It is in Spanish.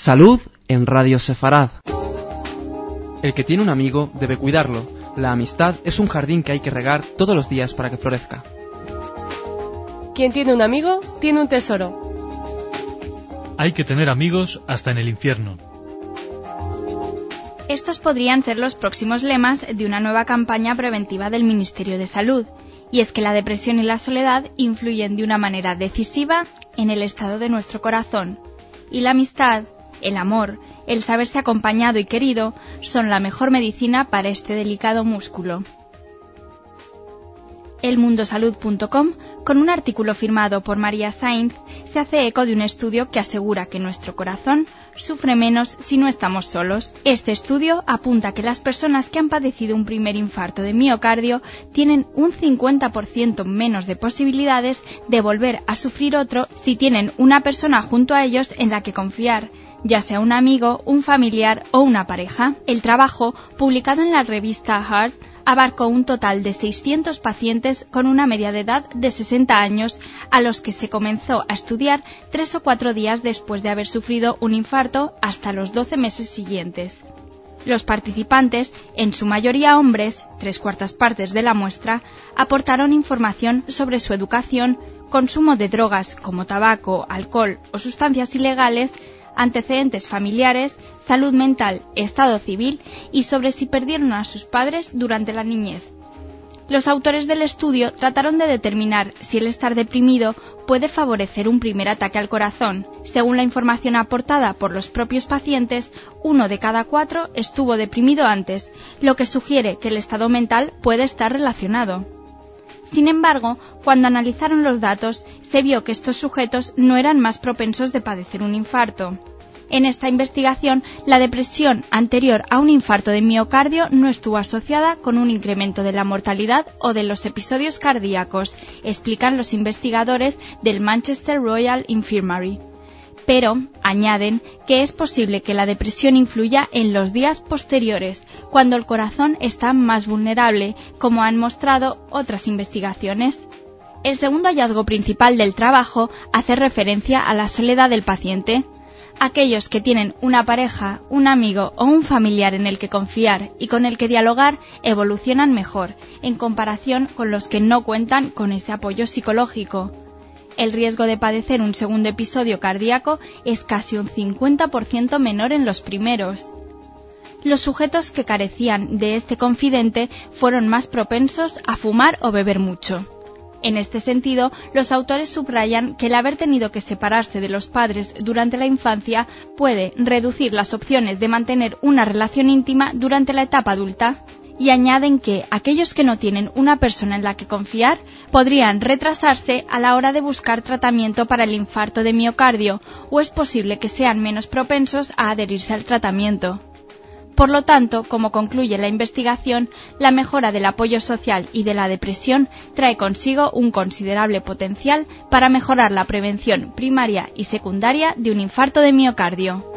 Salud en Radio Sefarad. El que tiene un amigo debe cuidarlo. La amistad es un jardín que hay que regar todos los días para que florezca. Quien tiene un amigo, tiene un tesoro. Hay que tener amigos hasta en el infierno. Estos podrían ser los próximos lemas de una nueva campaña preventiva del Ministerio de Salud, y es que la depresión y la soledad influyen de una manera decisiva en el estado de nuestro corazón, y la amistad, el amor, el saberse acompañado y querido son la mejor medicina para este delicado músculo. Elmundosalud.com, con un artículo firmado por María Sainz, se hace eco de un estudio que asegura que nuestro corazón sufre menos si no estamos solos. Este estudio apunta que las personas que han padecido un primer infarto de miocardio tienen un 50% menos de posibilidades de volver a sufrir otro si tienen una persona junto a ellos en la que confiar, ya sea un amigo, un familiar o una pareja. El trabajo, publicado en la revista Heart, abarcó un total de 600 pacientes con una media de edad de 60 años a los que se comenzó a estudiar 3 o 4 días después de haber sufrido un infarto hasta los 12 meses siguientes. Los participantes, en su mayoría hombres, 3/4 partes de la muestra, aportaron información sobre su educación, consumo de drogas como tabaco, alcohol o sustancias ilegales, antecedentes familiares, salud mental, estado civil y sobre si perdieron a sus padres durante la niñez. Los autores del estudio trataron de determinar si el estar deprimido puede favorecer un primer ataque al corazón. Según la información aportada por los propios pacientes, 1 de cada 4 estuvo deprimido antes, lo que sugiere que el estado mental puede estar relacionado. Sin embargo, cuando analizaron los datos, se vio que estos sujetos no eran más propensos de padecer un infarto. En esta investigación, la depresión anterior a un infarto de miocardio no estuvo asociada con un incremento de la mortalidad o de los episodios cardíacos, explican los investigadores del Manchester Royal Infirmary. Pero añaden que es posible que la depresión influya en los días posteriores, cuando el corazón está más vulnerable, como han mostrado otras investigaciones. El segundo hallazgo principal del trabajo hace referencia a la soledad del paciente. Aquellos que tienen una pareja, un amigo o un familiar en el que confiar y con el que dialogar evolucionan mejor, en comparación con los que no cuentan con ese apoyo psicológico. El riesgo de padecer un segundo episodio cardíaco es casi un 50% menor en los primeros. Los sujetos que carecían de este confidente fueron más propensos a fumar o beber mucho. En este sentido, los autores subrayan que el haber tenido que separarse de los padres durante la infancia puede reducir las opciones de mantener una relación íntima durante la etapa adulta. Y añaden que aquellos que no tienen una persona en la que confiar podrían retrasarse a la hora de buscar tratamiento para el infarto de miocardio, o es posible que sean menos propensos a adherirse al tratamiento. Por lo tanto, como concluye la investigación, la mejora del apoyo social y de la depresión trae consigo un considerable potencial para mejorar la prevención primaria y secundaria de un infarto de miocardio.